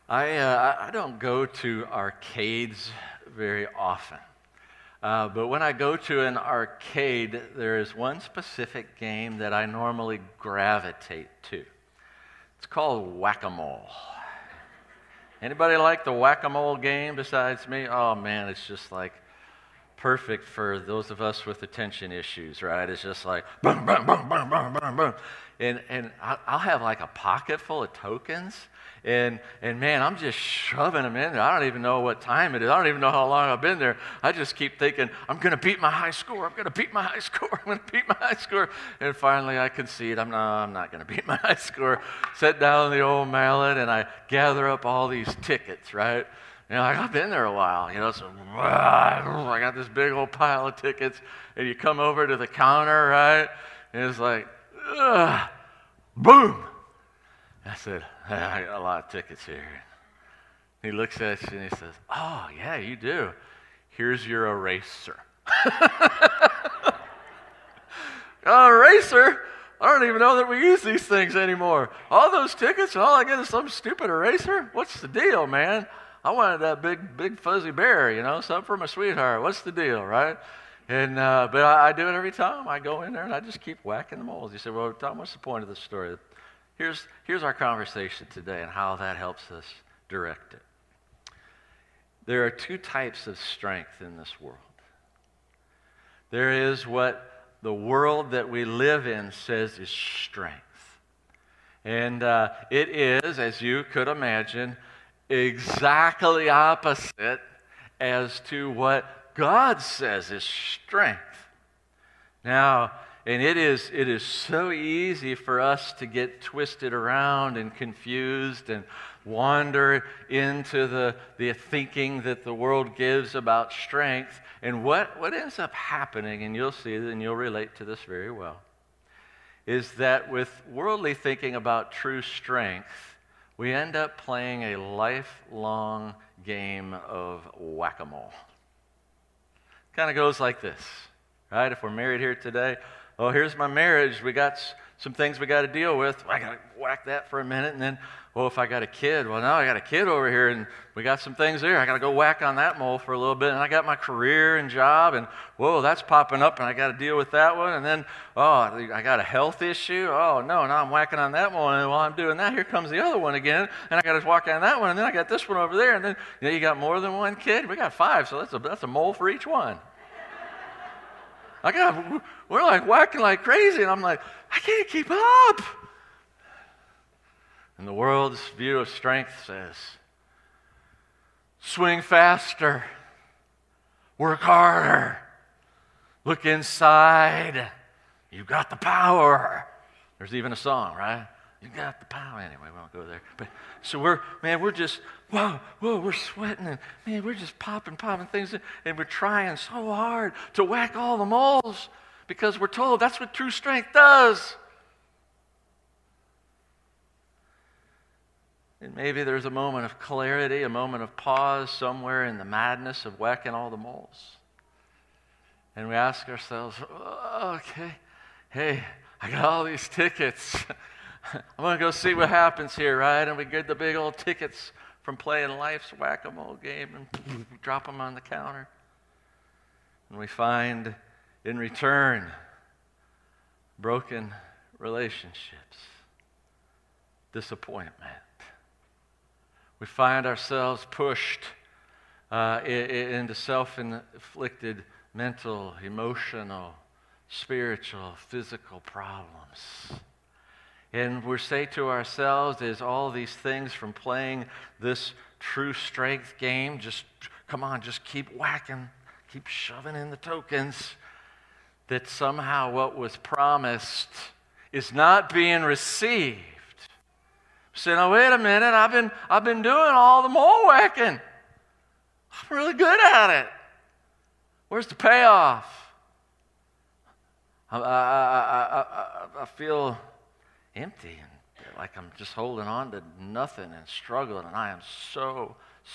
I don't go to arcades very often. But when I go to an arcade, there is one specific game that I normally gravitate to. It's called Whack-A-Mole. Anybody like the Whack-A-Mole game besides me? Oh man, it's just like perfect for those of us with attention issues, right? It's just like boom, boom, boom, boom, boom, boom, boom. And I'll have like a pocket full of tokens. And man, I'm just shoving them in there. I don't even know what time it is. I don't even know how long I've been there. I just keep thinking, I'm going to beat my high score. I'm going to beat my high score. I'm going to beat my high score. And finally I concede. I'm not going to beat my high score. Sit down the old mallet and I gather up all these tickets, right? Like I've been there a while, so I got this big old pile of tickets. And you come over to the counter, right? And it's like, boom. I said, I got a lot of tickets here. He looks at you and he says, oh, yeah, you do. Here's your eraser. Eraser? I don't even know that we use these things anymore. All those tickets and all I get is some stupid eraser? What's the deal, man? I wanted that big fuzzy bear, something for my sweetheart. What's the deal, right? And but I do it every time. I go in there and I just keep whacking the moles. You say, well, Tom, what's the point of this story? Here's our conversation today and how that helps us direct it. There are two types of strength in this world. There is what the world that we live in says is strength. And it is, as you could imagine, exactly opposite as to what God says is strength. Now, and it is so easy for us to get twisted around and confused and wander into the thinking that the world gives about strength. And what ends up happening, and you'll see and you'll relate to this very well, is that with worldly thinking about true strength, we end up playing a lifelong game of whack-a-mole. Kind of goes like this, right? If we're married here today, oh, here's my marriage. We got some things we got to deal with. I got to whack that for a minute. And then, well, if I got a kid, well, now I got a kid over here, and we got some things there. I got to go whack on that mole for a little bit. And I got my career and job, and, whoa, that's popping up, and I got to deal with that one. And then, oh, I got a health issue. Oh, no, now I'm whacking on that one. And while I'm doing that, here comes the other one again. And I got to whack on that one. And then I got this one over there. And then, you got more than one kid? We got 5, so that's a mole for each one. We're like whacking like crazy, and I'm like, I can't keep up. And the world's view of strength says, swing faster, work harder, look inside, you got the power. There's even a song, right? You got the power. Anyway, we won't go there. But so we're just, whoa, we're sweating, and man, we're just popping things, and we're trying so hard to whack all the moles because we're told that's what true strength does. And maybe there's a moment of clarity, a moment of pause somewhere in the madness of whacking all the moles. And we ask ourselves, oh, okay, hey, I got all these tickets. I'm going to go see what happens here, right? And we get the big old tickets from playing life's whack-a-mole game and drop them on the counter. And we find in return broken relationships, disappointment. We find ourselves pushed into self-inflicted mental, emotional, spiritual, physical problems. And we say to ourselves, is all these things from playing this true strength game, just come on, just keep whacking, keep shoving in the tokens, that somehow what was promised is not being received. Say, now wait a minute, I've been doing all the mole whacking. I'm really good at it. Where's the payoff? I feel empty and like I'm just holding on to nothing and struggling, and I am so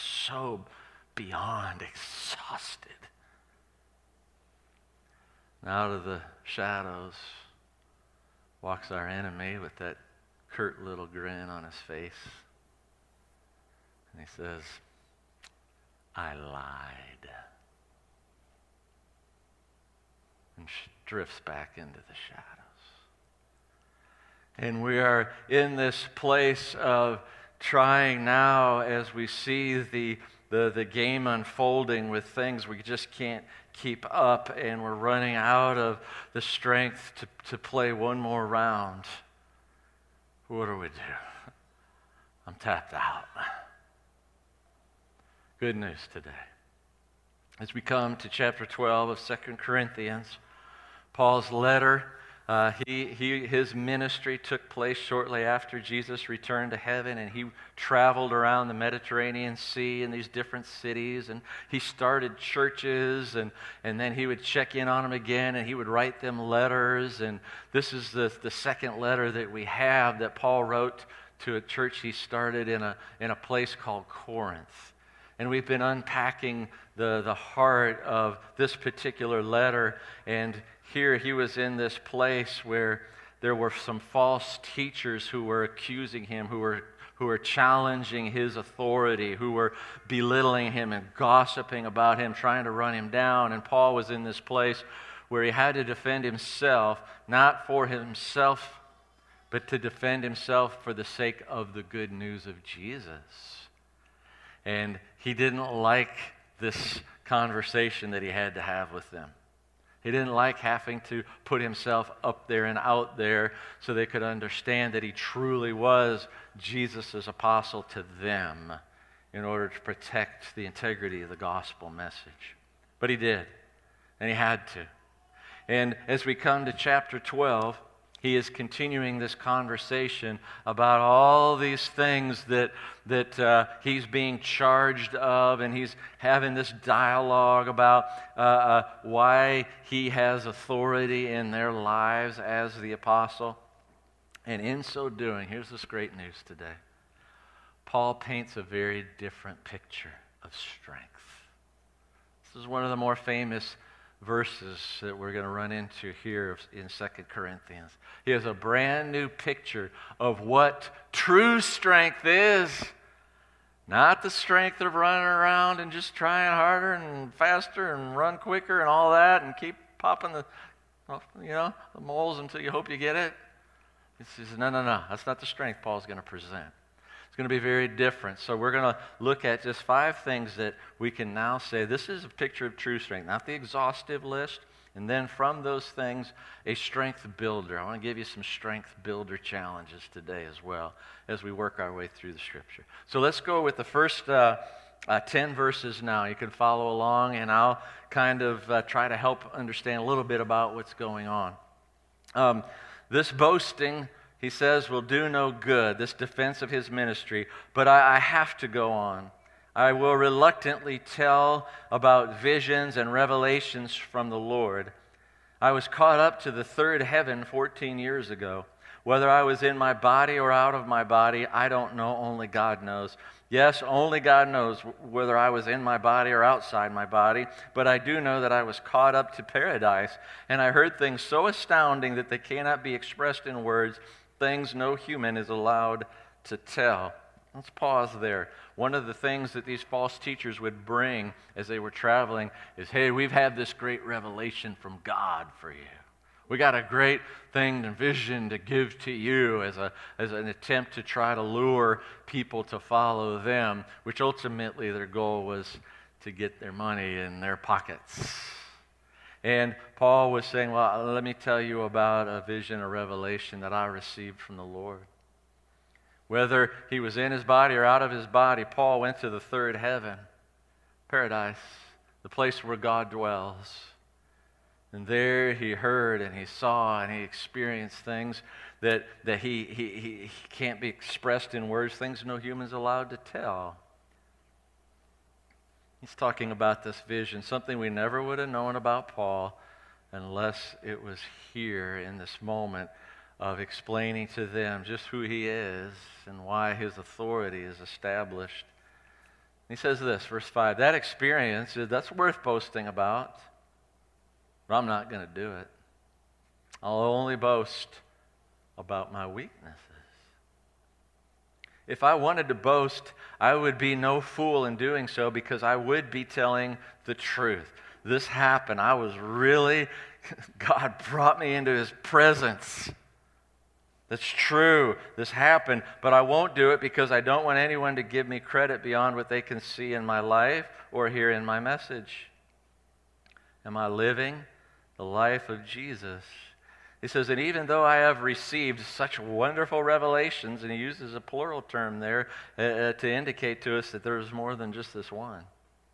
beyond exhausted. And out of the shadows walks our enemy with that curt little grin on his face. he says, I lied. And drifts back into the shadows. And we are in this place of trying now, as we see the game unfolding with things we just can't keep up, and we're running out of the strength to play one more round. What do we do? I'm tapped out. Good news today. As we come to chapter 12 of 2 Corinthians, Paul's letter, his ministry took place shortly after Jesus returned to heaven, and he traveled around the Mediterranean Sea in these different cities, and he started churches, and then he would check in on them again, and he would write them letters. And this is the second letter that we have that Paul wrote to a church he started in a place called Corinth. And we've been unpacking the heart of this particular letter, and here he was in this place where there were some false teachers who were accusing him, who were challenging his authority, who were belittling him and gossiping about him, trying to run him down. And Paul was in this place where he had to defend himself, not for himself, but to defend himself for the sake of the good news of Jesus. And he didn't like this conversation that he had to have with them. He didn't like having to put himself up there and out there so they could understand that he truly was Jesus' apostle to them in order to protect the integrity of the gospel message. But he did, and he had to. And as we come to chapter 12, he is continuing this conversation about all these things that he's being charged of, and he's having this dialogue about why he has authority in their lives as the apostle. And in so doing, here's this great news today. Paul paints a very different picture of strength. This is one of the more famous verses that we're going to run into here in 2 Corinthians. He has a brand new picture of what true strength is. Not the strength of running around and just trying harder and faster and run quicker and all that and keep popping the moles until you hope you get it. He says, no. That's not the strength Paul's going to present. It's going to be very different. So we're going to look at just 5 things that we can now say, this is a picture of true strength, not the exhaustive list. And then from those things, a strength builder. I want to give you some strength builder challenges today as well as we work our way through the Scripture. So let's go with the first 10 verses now. You can follow along, and I'll kind of try to help understand a little bit about what's going on. This boasting, he says, will do no good, this defense of his ministry, but I have to go on. I will reluctantly tell about visions and revelations from the Lord. I was caught up to the third heaven 14 years ago. Whether I was in my body or out of my body, I don't know. Only God knows. Yes, only God knows whether I was in my body or outside my body, but I do know that I was caught up to paradise, and I heard things so astounding that they cannot be expressed in words, things no human is allowed to tell. Let's pause there. One of the things that these false teachers would bring as they were traveling is, hey, we've had this great revelation from God for you. We got a great thing and vision to give to you as an attempt to try to lure people to follow them, which ultimately their goal was to get their money in their pockets. And Paul was saying, well, let me tell you about a vision, a revelation that I received from the Lord. Whether he was in his body or out of his body, Paul went to the third heaven, paradise, the place where God dwells. And there he heard and he saw and he experienced things that he can't be expressed in words, things no human's allowed to tell. He's talking about this vision, something we never would have known about Paul unless it was here in this moment of explaining to them just who he is and why his authority is established. He says this, verse 5, that experience, that's worth boasting about, but I'm not going to do it. I'll only boast about my weaknesses. If I wanted to boast, I would be no fool in doing so because I would be telling the truth. This happened. God brought me into His presence. That's true. This happened, but I won't do it because I don't want anyone to give me credit beyond what they can see in my life or hear in my message. Am I living the life of Jesus? He says, and even though I have received such wonderful revelations, and he uses a plural term there to indicate to us that there's more than just this one,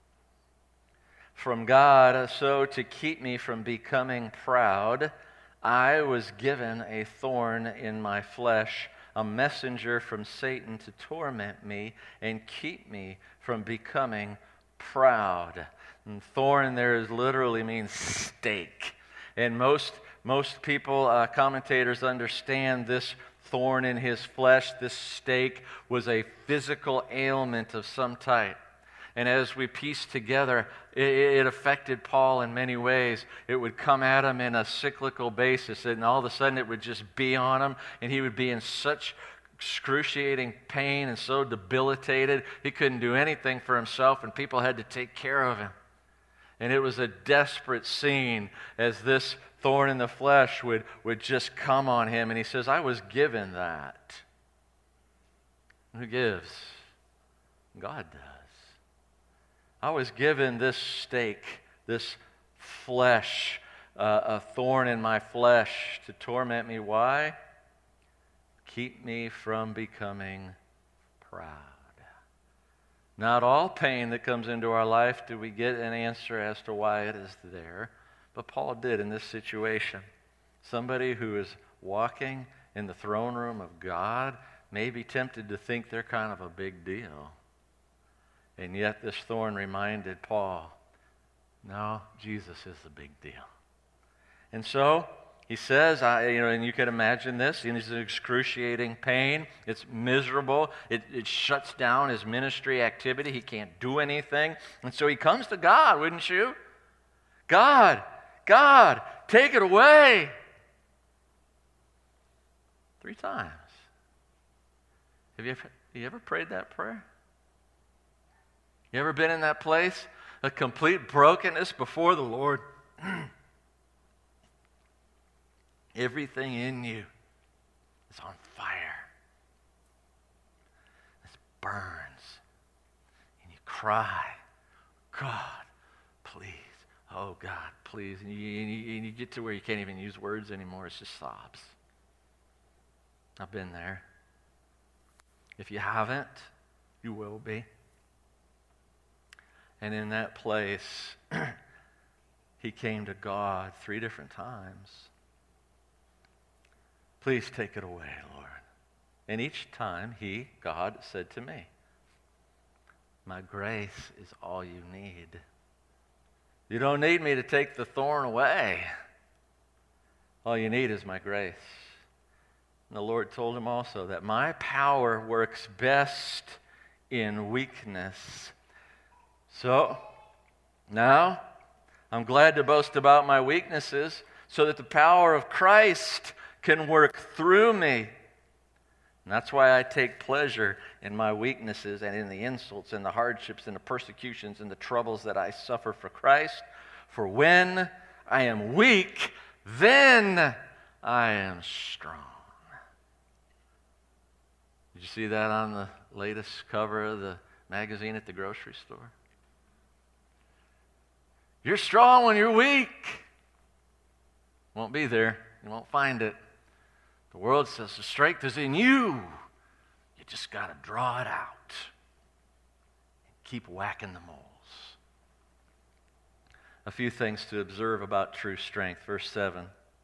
from God, so to keep me from becoming proud, I was given a thorn in my flesh, a messenger from Satan to torment me and keep me from becoming proud. And thorn there literally means stake. And most people, commentators, understand this thorn in his flesh, this stake, was a physical ailment of some type. And as we piece together, it affected Paul in many ways. It would come at him in a cyclical basis, and all of a sudden it would just be on him, and he would be in such excruciating pain and so debilitated, he couldn't do anything for himself, and people had to take care of him. And it was a desperate scene as this thorn in the flesh would just come on him. And he says, I was given that. Who gives? God does. I was given this stake, this flesh, a thorn in my flesh to torment me. Why? Keep me from becoming proud. Not all pain that comes into our life do we get an answer as to why it is there, but Paul did in this situation. Somebody who is walking in the throne room of God may be tempted to think they're kind of a big deal. And yet this thorn reminded Paul, no, Jesus is the big deal. And so he says, and you can imagine this, in his excruciating pain, it's miserable, it shuts down his ministry activity, he can't do anything. And so he comes to God, wouldn't you? God, take it away. 3 times. Have you ever prayed that prayer? You ever been in that place? A complete brokenness before the Lord? Everything in you is on fire. It burns. And you cry, God, please. Oh, God, please. And you get to where you can't even use words anymore. It's just sobs. I've been there. If you haven't, you will be. And in that place, he came to God 3 different times. Please take it away, Lord. And each time God, said to me, my grace is all you need. You don't need me to take the thorn away. All you need is my grace. And the Lord told him also that my power works best in weakness. So, now, I'm glad to boast about my weaknesses so that the power of Christ can work through me. And that's why I take pleasure in my weaknesses and in the insults and the hardships and the persecutions and the troubles that I suffer for Christ. For when I am weak, then I am strong. Did you see that on the latest cover of the magazine at the grocery store? You're strong when you're weak. Won't be there. You won't find it. The world says the strength is in you. You just got to draw it out. Keep whacking the moles. A few things to observe about true strength. Verse 7.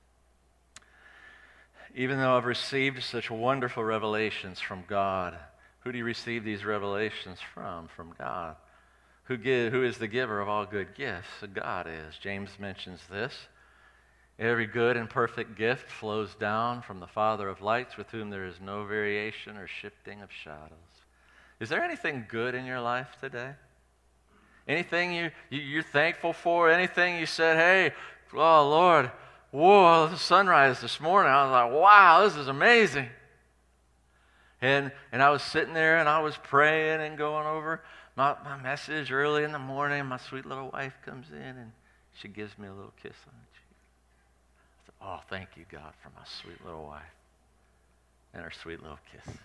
Even though I've received such wonderful revelations from God. Who do you receive these revelations from? From God. Who is the giver of all good gifts? God is. James mentions this. Every good and perfect gift flows down from the Father of lights, with whom there is no variation or shifting of shadows. Is there anything good in your life today? Anything you're thankful for? Anything you said, hey, oh Lord, whoa, the sunrise this morning, I was like, wow, this is amazing. And I was sitting there and I was praying and going over my message early in the morning. My sweet little wife comes in and she gives me a little kiss on the cheek. I said, oh, thank you, God, for my sweet little wife and her sweet little kisses.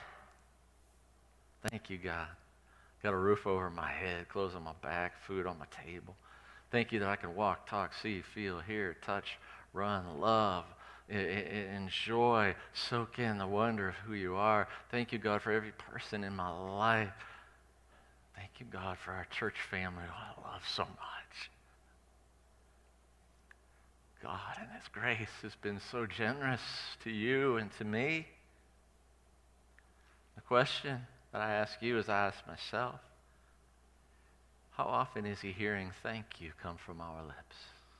Thank you, God. Got a roof over my head, clothes on my back, food on my table. Thank you that I can walk, talk, see, feel, hear, touch, run, love, enjoy, soak in the wonder of who you are. Thank you, God, for every person in my life. Thank you, God, for our church family who I love so much. God, in His grace, has been so generous to you and to me. The question that I ask you as I ask myself, how often is He hearing thank you come from our lips?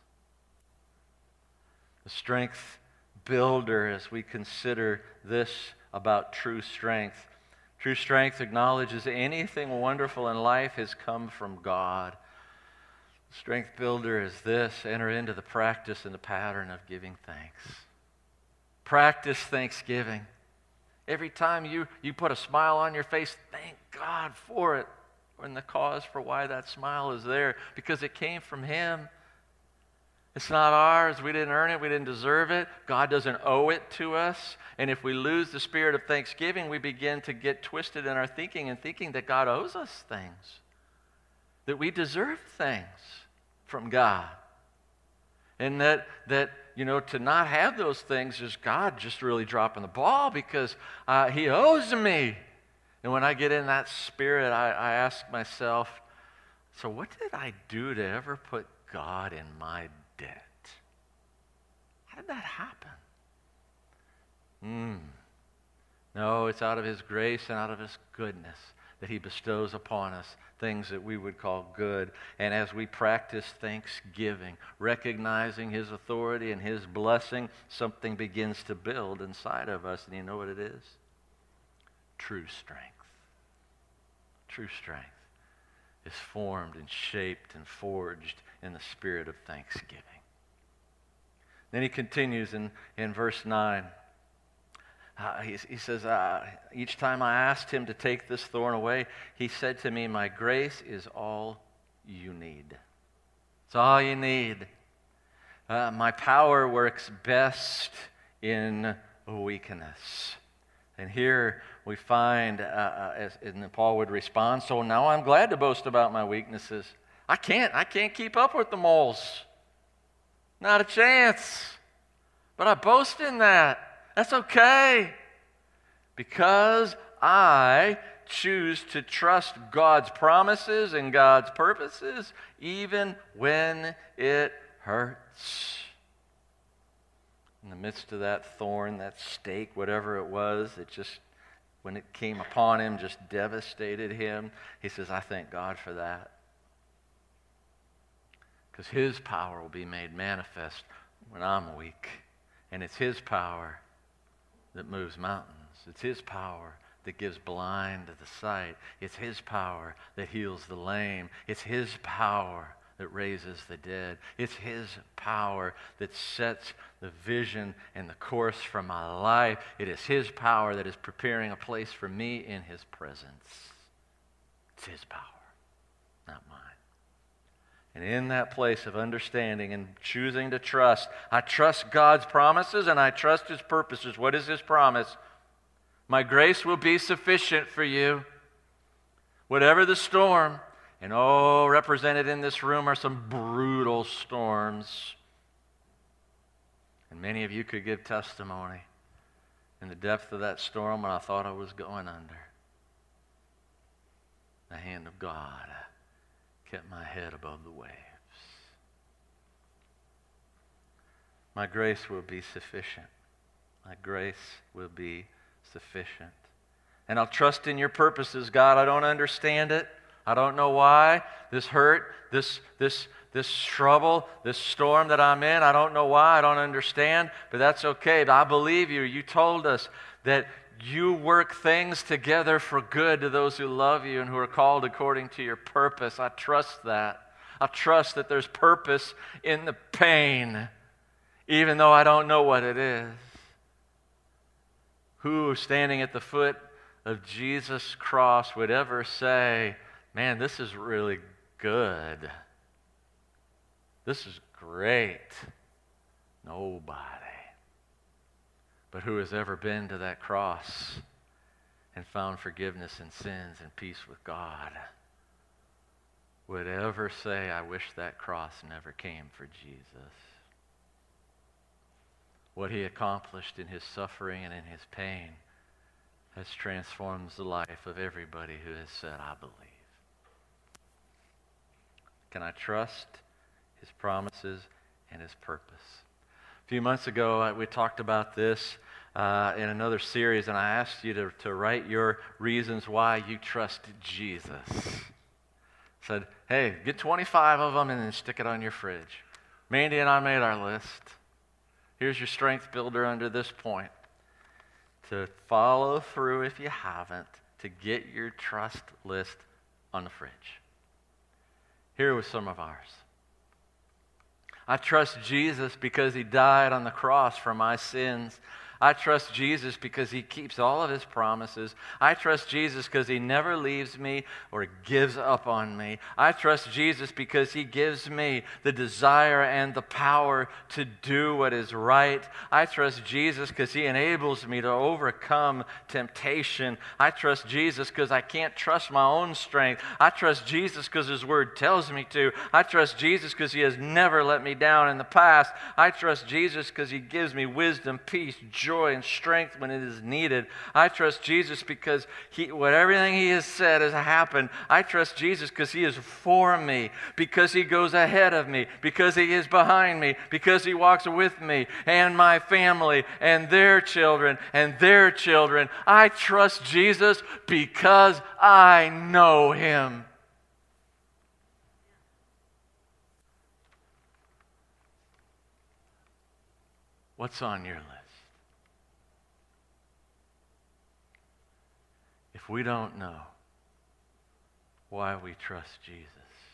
The strength builder, as we consider this about true strength. True strength acknowledges anything wonderful in life has come from God. The strength builder is this: enter into the practice and the pattern of giving thanks. Practice thanksgiving. Every time you put a smile on your face, thank God for it, and the cause for why that smile is there, because it came from Him. It's not ours. We didn't earn it. We didn't deserve it. God doesn't owe it to us. And if we lose the spirit of thanksgiving, we begin to get twisted in our thinking and thinking that God owes us things, that we deserve things from God. And that to not have those things is God just really dropping the ball because He owes me. And when I get in that spirit, I ask myself, so what did I do to ever put God in my debt? How did that happen? No, it's out of His grace and out of His goodness that He bestows upon us things that we would call good. And as we practice thanksgiving, recognizing His authority and His blessing, something begins to build inside of us. And you know what it is? True strength. True strength is formed and shaped and forged in the spirit of thanksgiving. Then he continues in verse 9. He says, each time I asked Him to take this thorn away, He said to me, my grace is all you need. It's all you need. My power works best in weakness. And here we find, and Paul would respond, so now I'm glad to boast about my weaknesses. I can't keep up with the moles. Not a chance. But I boast in that. That's okay. Because I choose to trust God's promises and God's purposes even when it hurts. In the midst of that thorn, that stake, whatever it was, it just, when it came upon him, just devastated him. He says, I thank God for that. Because His power will be made manifest when I'm weak. And it's His power that moves mountains. It's His power that gives blind the sight. It's His power that heals the lame. It's His power that raises the dead. It's His power that sets the vision and the course for my life. It is His power that is preparing a place for me in His presence. It's His power, not mine. And in that place of understanding and choosing to trust, I trust God's promises and I trust His purposes. What is His promise? My grace will be sufficient for you. Whatever the storm, and represented in this room are some brutal storms. And many of you could give testimony in the depth of that storm when I thought I was going under. The hand of God kept my head above the waves. My grace will be sufficient. My grace will be sufficient. And I'll trust in your purposes, God. I don't understand it. I don't know why. This hurt, this trouble, this storm that I'm in, I don't know why. I don't understand, but that's okay. But I believe you. You told us that you work things together for good to those who love you and who are called according to your purpose. I trust that. I trust that there's purpose in the pain, even though I don't know what it is. Who, standing at the foot of Jesus' cross would ever say, man, this is really good. This is great. Nobody. But who has ever been to that cross and found forgiveness in sins and peace with God would ever say, I wish that cross never came for Jesus. What he accomplished in his suffering and in his pain has transformed the life of everybody who has said, I believe. Can I trust his promises and his purpose? A few months ago, we talked about this in another series, and I asked you to write your reasons why you trust Jesus. Said, hey, get 25 of them and then stick it on your fridge. Mandy and I made our list. Here's your strength builder under this point. To follow through, if you haven't, to get your trust list on the fridge. Here was some of ours. I trust Jesus because he died on the cross for my sins. I trust Jesus because he keeps all of his promises. I trust Jesus because he never leaves me or gives up on me. I trust Jesus because he gives me the desire and the power to do what is right. I trust Jesus because he enables me to overcome temptation. I trust Jesus because I can't trust my own strength. I trust Jesus because his word tells me to. I trust Jesus because he has never let me down in the past. I trust Jesus because he gives me wisdom, peace, joy, and strength when it is needed. I trust Jesus because everything he has said has happened. I trust Jesus because he is for me, because he goes ahead of me, because he is behind me, because he walks with me and my family and their children and their children. I trust Jesus because I know him. What's on your list? If we don't know why we trust Jesus,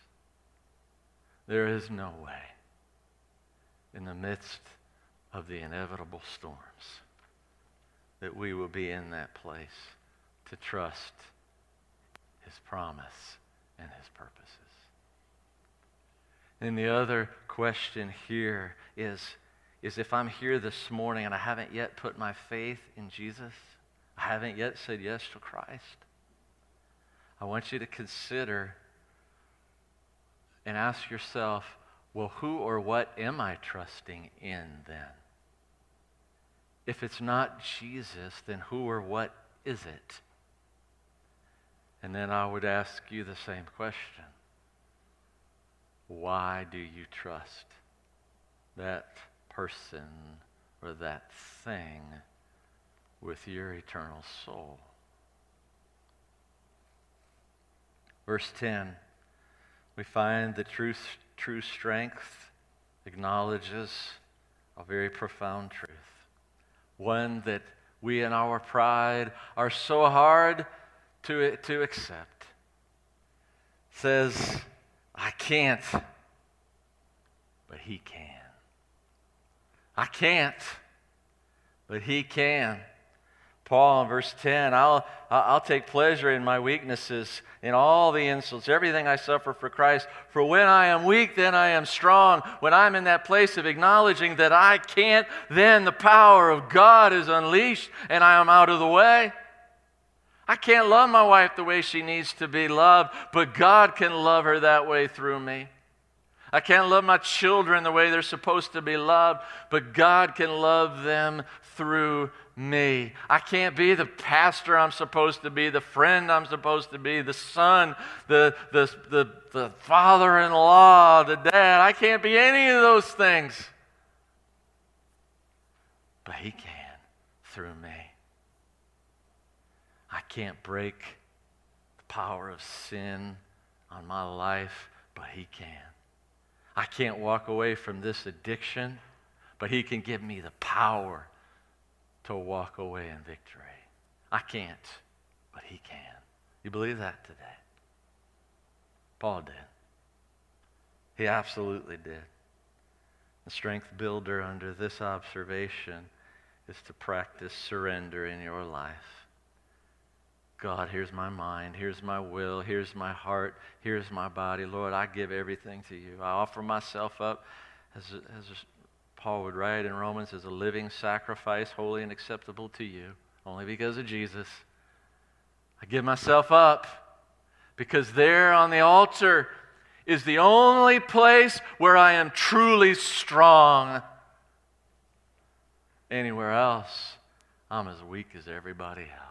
there is no way in the midst of the inevitable storms that we will be in that place to trust his promise and his purposes. And the other question here is if I'm here this morning and I haven't yet put my faith in Jesus, I haven't yet said yes to Christ, I want you to consider and ask yourself, well, who or what am I trusting in then? If it's not Jesus, then who or what is it? And then I would ask you the same question. Why do you trust that person or that thing with your eternal soul? Verse 10, we find the true strength acknowledges a very profound truth. One that we in our pride are so hard to accept. Says, I can't, but he can. I can't, but he can. Paul in verse 10, I'll take pleasure in my weaknesses, in all the insults, everything I suffer for Christ. For when I am weak, then I am strong. When I'm in that place of acknowledging that I can't, then the power of God is unleashed and I am out of the way. I can't love my wife the way she needs to be loved, but God can love her that way through me. I can't love my children the way they're supposed to be loved, but God can love them through me. I can't be the pastor I'm supposed to be, the friend I'm supposed to be, the son, the father-in-law, the dad. I can't be any of those things. But he can through me. I can't break the power of sin on my life, but he can. I can't walk away from this addiction, but he can give me the power to walk away in victory. I can't, but he can. You believe that today? Paul did. He absolutely did. The strength builder under this observation is to practice surrender in your life. God, here's my mind, here's my will, here's my heart, here's my body. Lord, I give everything to you. I offer myself up, as Paul would write in Romans, as a living sacrifice, holy and acceptable to you, only because of Jesus. I give myself up because there on the altar is the only place where I am truly strong. Anywhere else, I'm as weak as everybody else.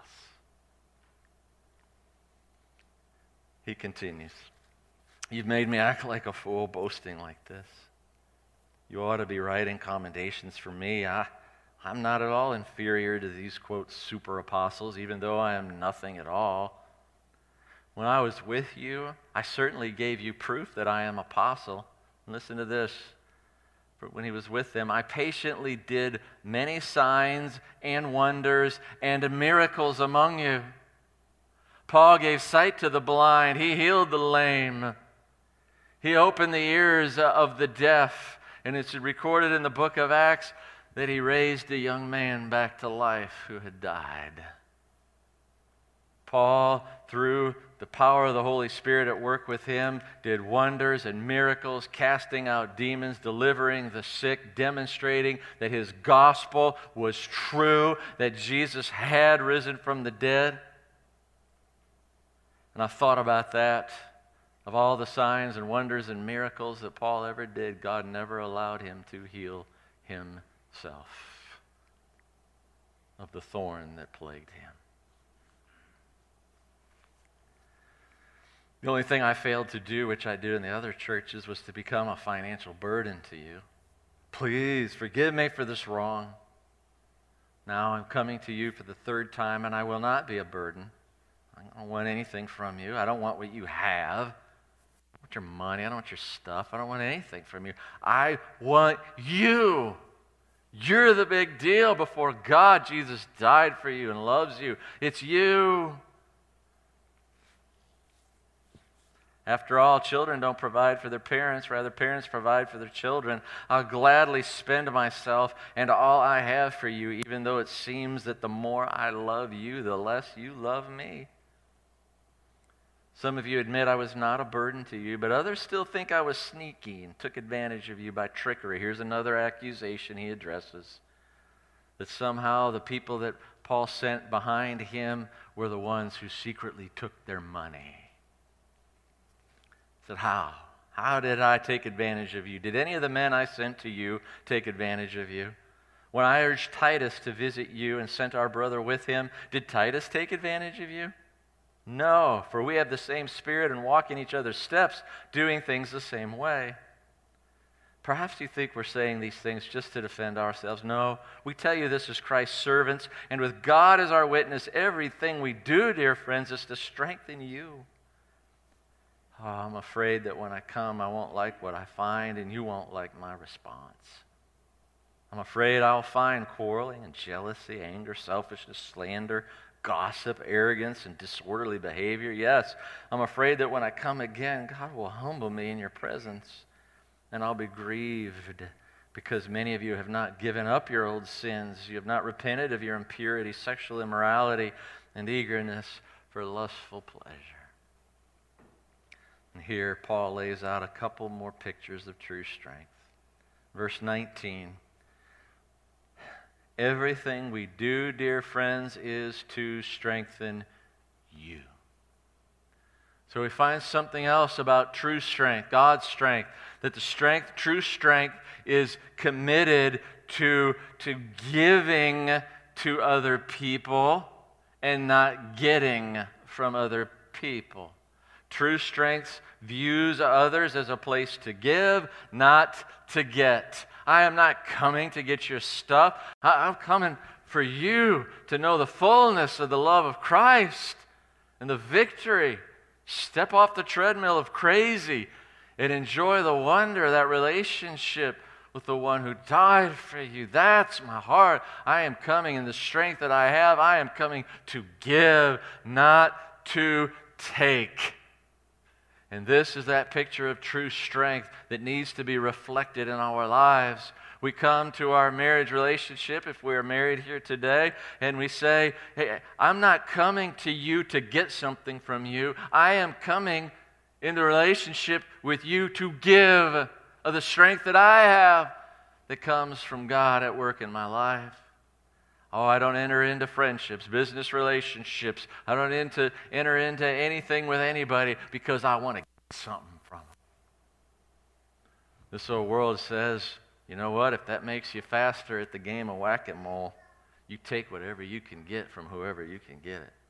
He continues, you've made me act like a fool boasting like this. You ought to be writing commendations for me. I'm not at all inferior to these, quote, super apostles, even though I am nothing at all. When I was with you, I certainly gave you proof that I am apostle. Listen to this. When he was with them, I patiently did many signs and wonders and miracles among you. Paul gave sight to the blind. He healed the lame. He opened the ears of the deaf. And it's recorded in the book of Acts that he raised a young man back to life who had died. Paul, through the power of the Holy Spirit at work with him, did wonders and miracles, casting out demons, delivering the sick, demonstrating that his gospel was true, that Jesus had risen from the dead. And I thought about that. Of all the signs and wonders and miracles that Paul ever did, God never allowed him to heal himself of the thorn that plagued him. The only thing I failed to do, which I did in the other churches, was to become a financial burden to you. Please forgive me for this wrong. Now I'm coming to you for the third time, and I will not be a burden. I don't want anything from you. I don't want what you have. I don't want your money. I don't want your stuff. I don't want anything from you. I want you. You're the big deal before God. Jesus died for you and loves you. It's you. After all, children don't provide for their parents. Rather, parents provide for their children. I'll gladly spend myself and all I have for you, even though it seems that the more I love you, the less you love me. Some of you admit I was not a burden to you, but others still think I was sneaky and took advantage of you by trickery. Here's another accusation he addresses, that somehow the people that Paul sent behind him were the ones who secretly took their money. He said, how? How did I take advantage of you? Did any of the men I sent to you take advantage of you? When I urged Titus to visit you and sent our brother with him, did Titus take advantage of you? No, for we have the same spirit and walk in each other's steps, doing things the same way. Perhaps you think we're saying these things just to defend ourselves. No, we tell you this as Christ's servants, and with God as our witness, everything we do, dear friends, is to strengthen you. Oh, I'm afraid that when I come, I won't like what I find, and you won't like my response. I'm afraid I'll find quarreling and jealousy, anger, selfishness, slander, gossip, arrogance, and disorderly behavior. Yes, I'm afraid that when I come again, God will humble me in your presence, and I'll be grieved because many of you have not given up your old sins. You have not repented of your impurity, sexual immorality, and eagerness for lustful pleasure. And here Paul lays out a couple more pictures of true strength. Verse 19. Everything we do, dear friends, is to strengthen you. So we find something else about true strength, God's strength, that the strength, true strength, is committed to giving to other people and not getting from other people. True strength views others as a place to give, not to get. I am not coming to get your stuff. I'm coming for you to know the fullness of the love of Christ and the victory. Step off the treadmill of crazy and enjoy the wonder of that relationship with the one who died for you. That's my heart. I am coming in the strength that I have. I am coming to give, not to take. And this is that picture of true strength that needs to be reflected in our lives. We come to our marriage relationship, if we're married here today, and we say, hey, I'm not coming to you to get something from you. I am coming into relationship with you to give of the strength that I have that comes from God at work in my life. Oh, I don't enter into friendships, business relationships. I don't enter into anything with anybody because I want to get something from them. This old world says, you know what, if that makes you faster at the game of whack-a-mole, you take whatever you can get from whoever you can get it.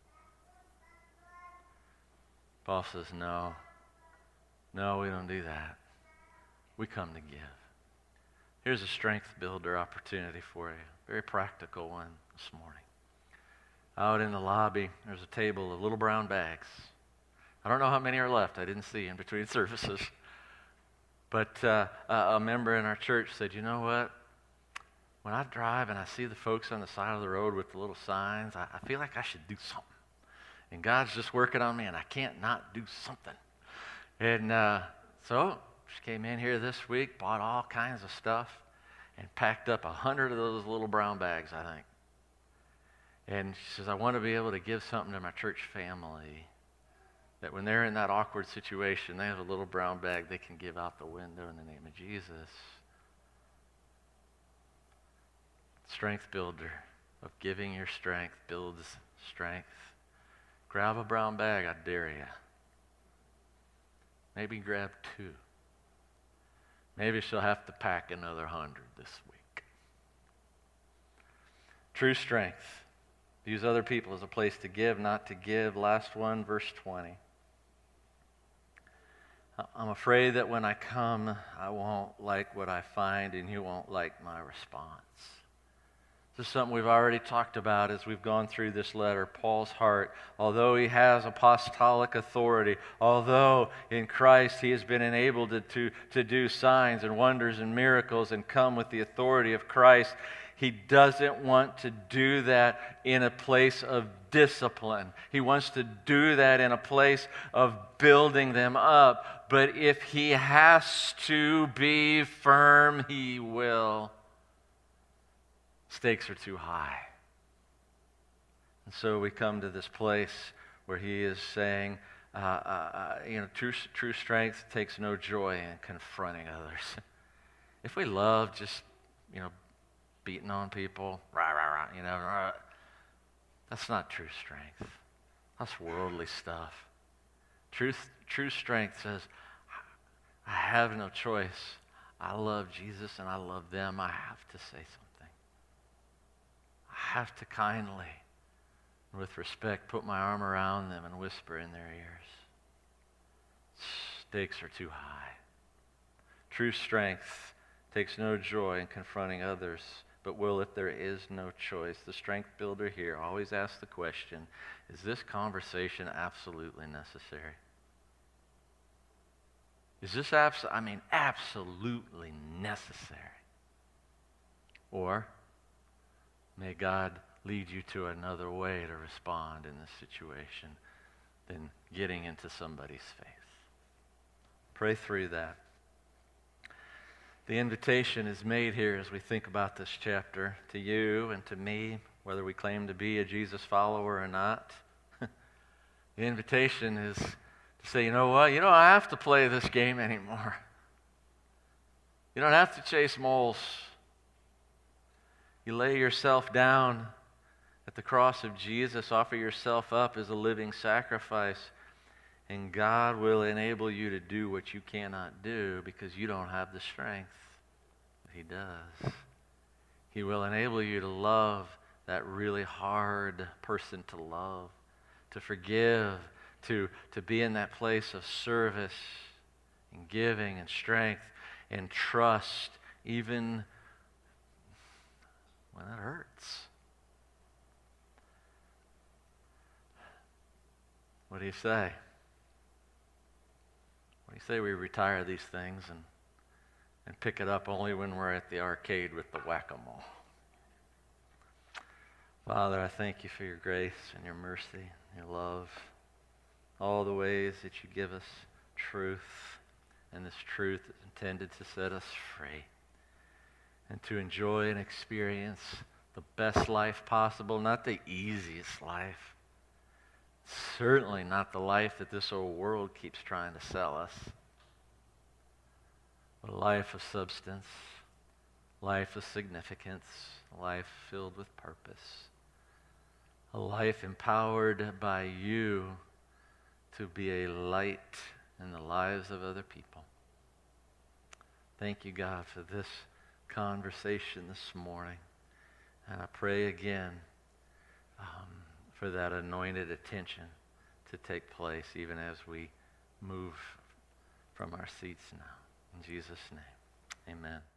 Paul says, no, we don't do that. We come to give. Here's a strength builder opportunity for you. Very practical one this morning. Out in the lobby, there's a table of little brown bags. I don't know how many are left. I didn't see in between services. But a member in our church said, you know what? When I drive and I see the folks on the side of the road with the little signs, I feel like I should do something. And God's just working on me, and I can't not do something. And so she came in here this week, bought all kinds of stuff, and packed up 100 of those little brown bags, I think. And she says, I want to be able to give something to my church family that when they're in that awkward situation, they have a little brown bag they can give out the window in the name of Jesus. Strength builder of giving your strength builds strength. Grab a brown bag, I dare you. Maybe grab 2. Maybe she'll have to pack another 100 this week. True strength. Use other people as a place to give, not to give. Last one, verse 20. I'm afraid that when I come, I won't like what I find, and you won't like my response. This is something we've already talked about as we've gone through this letter. Paul's heart, although he has apostolic authority, although in Christ he has been enabled to do signs and wonders and miracles and come with the authority of Christ, he doesn't want to do that in a place of discipline. He wants to do that in a place of building them up. But if he has to be firm, he will. Stakes are too high. And so we come to this place where he is saying, true strength takes no joy in confronting others. If we love just, beating on people, that's not true strength. That's worldly stuff. True strength says, I have no choice. I love Jesus and I love them. I have to say something. I have to kindly, with respect, put my arm around them and whisper in their ears. Stakes are too high. True strength takes no joy in confronting others, but will if there is no choice. The strength builder here always asks the question, is this conversation absolutely necessary? Is this absolutely necessary? Or may God lead you to another way to respond in this situation than getting into somebody's face. Pray through that. The invitation is made here as we think about this chapter to you and to me, whether we claim to be a Jesus follower or not. The invitation is to say, you know what? You don't have to play this game anymore. You don't have to chase moles. You lay yourself down at the cross of Jesus, offer yourself up as a living sacrifice, and God will enable you to do what you cannot do because you don't have the strength. He does. He will enable you to love that really hard person to love, to forgive, to be in that place of service and giving and strength and trust, even when it hurts. What do you say? What do you say we retire these things and pick it up only when we're at the arcade with the whack-a-mole? Father, I thank you for your grace and your mercy, your love, all the ways that you give us truth, and this truth is intended to set us free. and to enjoy and experience the best life possible, not the easiest life. Certainly not the life that this old world keeps trying to sell us. A life of substance, life of significance, a life filled with purpose, a life empowered by you to be a light in the lives of other people. Thank you, God, for this conversation this morning. And I pray again for that anointed attention to take place even as we move from our seats now. In Jesus' name, amen.